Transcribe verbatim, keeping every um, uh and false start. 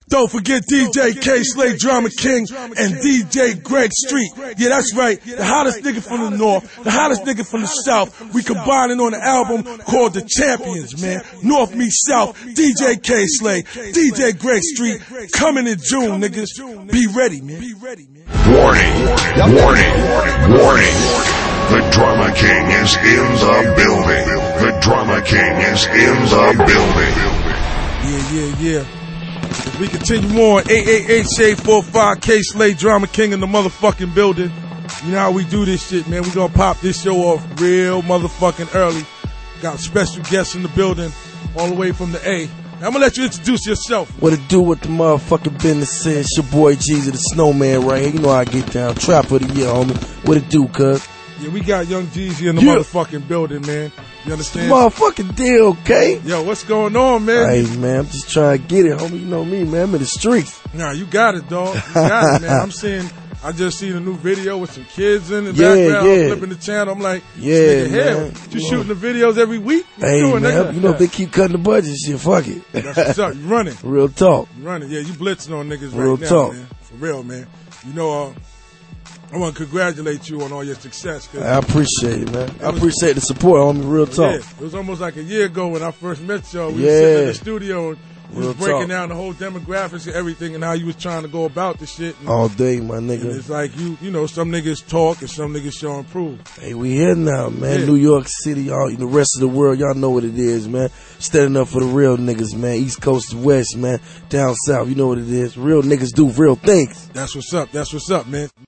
Don't forget D J Kay Slay, Drama King, and D J Greg Street. Yeah, that's right. The hottest nigga from the north, the hottest nigga from the south. We combining on an album called The Champions, man. North meets South. D J Kay Slay, D J Greg Street, coming in June, niggas. Be ready, man. Warning, warning, warning. The Drama King is in the building. The Drama King is in the building. Yeah, yeah, yeah. As we continue on, eight eight eight, shade four five, Kay Slay, Drama King in the motherfucking building. You know how we do this shit, man. We gonna pop this show off real motherfucking early. Got special guests in the building, all the way from the A. Now, I'm gonna let you introduce yourself. What it do with the motherfucking business is? It's your boy Jeezy the Snowman right here. You know how I get down. Trap of the year, homie. What it do, cuz? Yeah, we got Young Jeezy in the yeah. motherfucking building, man. You understand? Motherfucking deal, okay? Yo, what's going on, man? Hey, man, I'm just trying to get it, homie. You know me, man. I'm in the streets. Nah, you got it, dog. You got it, man. I'm seeing, I just seen a new video with some kids in the yeah, background. Yeah. I'm flipping the channel. I'm like, yeah, nigga, man. hell, you, you shooting know. the videos every week? What hey, you doing, man. nigga? You know, if they keep cutting the budget, shit, fuck it. That's what's up. You running. Real talk. You running. Yeah, you blitzing on niggas Real right talk. now, man. For real, man. You know, uh, I want to congratulate you on all your success. Cause I appreciate it, man. I appreciate the support, homie. Real talk. Yeah, it was almost like a year ago when I first met y'all. We yeah. were sitting in the studio and you Real was breaking talk. down the whole demographics and everything and how you was trying to go about the shit. And, all day, my nigga. And it's like, you you know, some niggas talk and some niggas show and prove. Hey, we here now, man. Yeah. New York City, y'all, the rest of the world, y'all know what it is, man. Standing up for the real niggas, man. East Coast to West, man. Down South, you know what it is. Real niggas do real things. That's what's up. That's what's up, man.